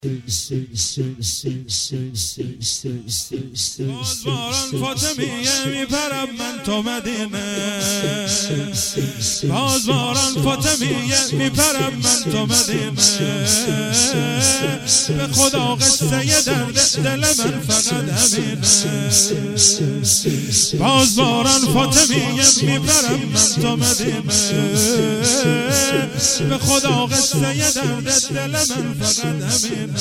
بازواران فاطمیه میپرم من تو مدینه، بازواران فاطمیه میپرم من تو مدینه. به خدا قصه درد دل من فقط همینه. بازواران فاطمیه میپرم من تو مدینه. به خدا قصه درد دل من فقط همینه.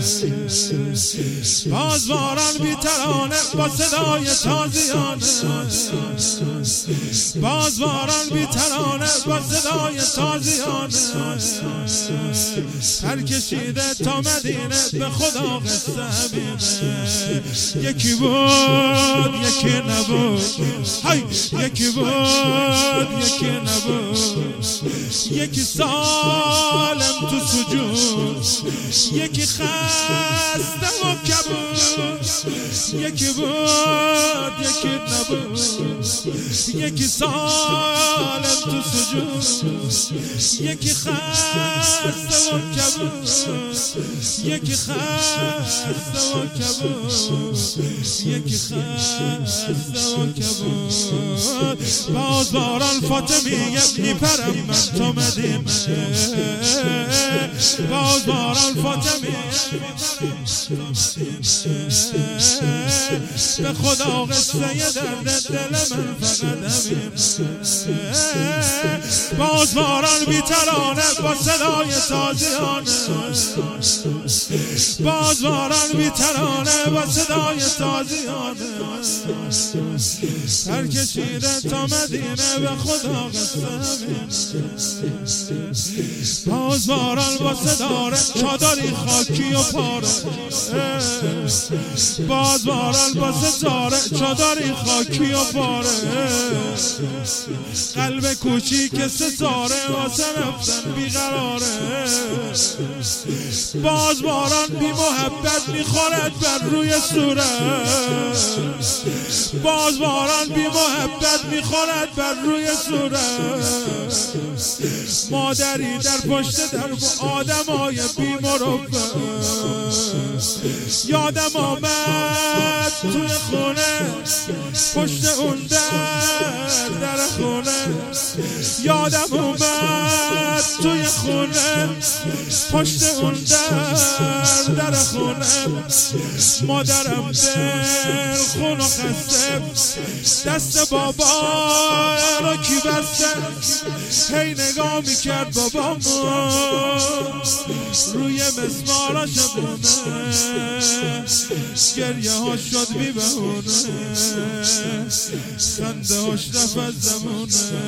بازواران بی‌ترانه با صدای تازیانه، بازواران بی‌ترانه با صدای تازیانه. سر کشیده تا مدینه به خدا قصه همینه. یکی بود یکی نبود، های یکی بود یکی نبود. یکی سالم تو سجود، یکی خسته و کبود. یکی بود یکی نبود، یکی سالم تو سجود، یکی خسته و کبود. یکی خسته و کبود، یکی خسته و کبود. بازواران فاطمیه میپرم من تو مدینه. بازواران فاطمیه به خدا قصه درد دل من فقط همینه. بازواران بی‌ترانه با صدای تازیانه، بازواران بی‌ترانه با صدای تازیانه. سر کشیده تا مدینه به خدا قصه همینه. بازواران با صدای چادری خاکی و پاره، بازواران با ستاره چادری خاکی و پاره. قلب کوچیک ستاره واسه رفتن بیقراره. بازواران بی محبت میخورد بر روی صورت، بازواران بی محبت میخورد بر روی صورت. مادری در پشت در و آدمای بی مروت. یادم آمد توی خونه پشت اون در خونه. یادم اومد توی خونه پشت اون در خونه. مادرم دل خون و خسته، دست بابا رو کی بسته. هی نگاه میکرد بابامو روی مسمارا شبونه. گریه ها شد بی بهونه، خنده هاش رفت از زمونه.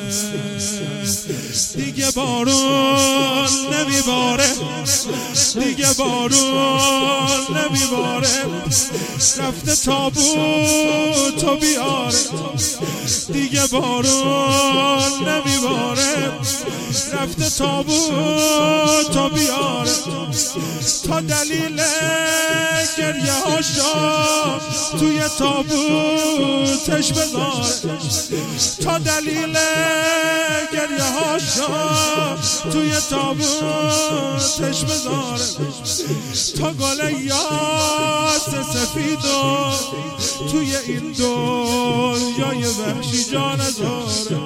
دیگه بارون نمیباره، دیگه بارون نمیباره. رفته تابوتو بیاره، دیگه بارون نمیباره. رفته تابوتو بیاره. تا دلیل گریه هاشو توی تابوتش بذاره، تا دلیل گریه هاشو توی تابوتش بذاره. تا گل یاس سفیدو توی این دنیای وحشی جا نذاره.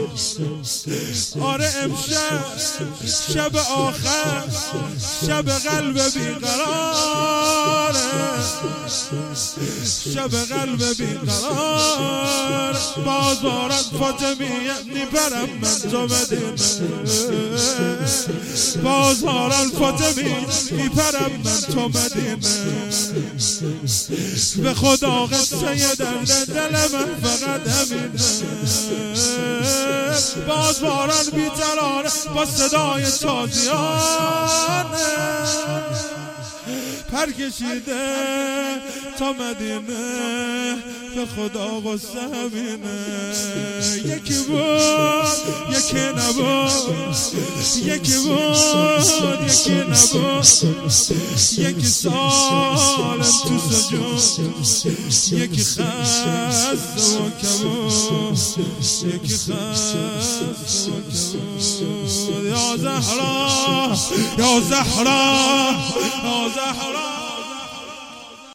آره امشب شب آخر، شب قلب بیقراره، شب قلب بیقرار. بازواران فاطمیه میبرم من تو مدینه. بازواران فاطمیه میبرم من تو مدینه. به خدا قصه درد دل من فقط همینه. بازواران بی‌ترانه با صدای تازیانه. پر کشیده تا مدینه به خدا غصه همینه یکی بود یکی نبود یکی بود یکی نبود یکی سالم تو سجود یکی خسته و کبود یکی خسته و کبود یا زهرا یا زهرا یا زهرا